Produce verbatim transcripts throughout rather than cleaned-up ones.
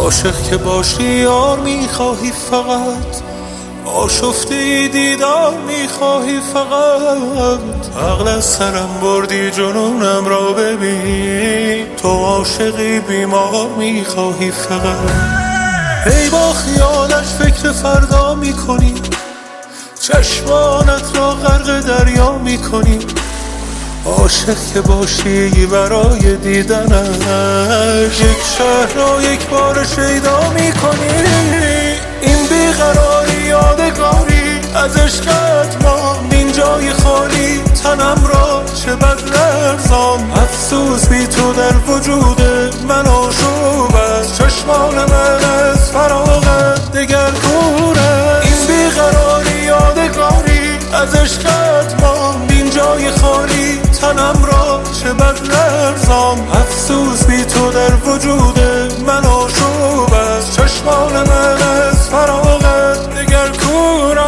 عاشق که باشی یار میخواهی فقط، آشفته دیدار میخواهی فقط. عقل از سرم بردی جنونم را ببین، تو عاشقی بیمار میخواهی فقط. ای با خیالش فکر فردا میکنی، چشمانت را غرق دریا میکنی. عاشق که باشی برای دیدنش، یک شهر را یک بار شیدا میکنی. این بیقراری یادگاری از عشقت ما، این جای خالی تنم را چه بد لرزان. افسوس بی تو در وجود من آشوب است، چشمان من از فراغت دگر کوره. این بیقراری یادگاری از عشقت ما، این جای خالی تنم را چه بد لرزان. افسوس بی تو در وجود من آشوب است، چشمان من از فراغت دگر کور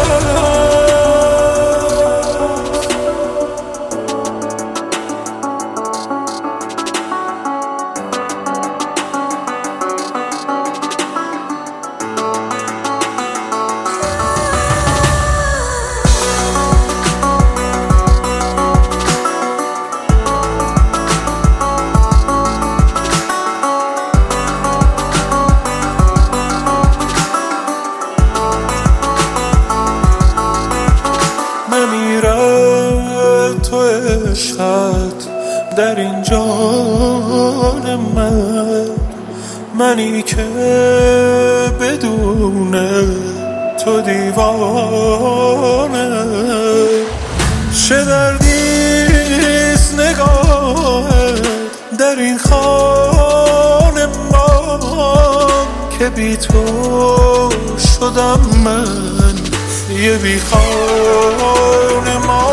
تو عشقت در این جان من، منی که بدون تو دیوانه. چه دردیست نگاهت در این خانه ما، که بی تو شدم من یه بی خانه ما.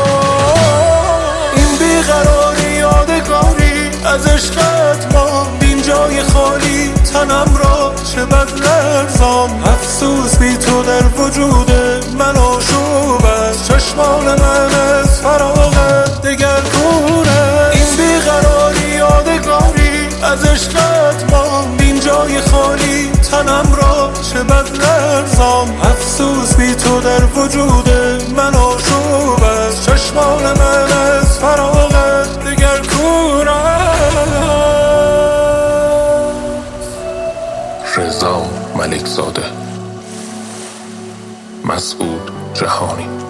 از عشقت ما، این جای خالی تنم را چه بد لرزان. افسوس بی تو در وجود من آشوب است، چشمان من از فراغت دگر کوره. این بیقراری یادگاری از عشقت ما، این جای خالی تنم را چه بد لرزان. افسوس بی تو در وجود من آشوب است، چشمان من از فراغت دگر کوره. رضا ملکزاده، مسعود جهانی.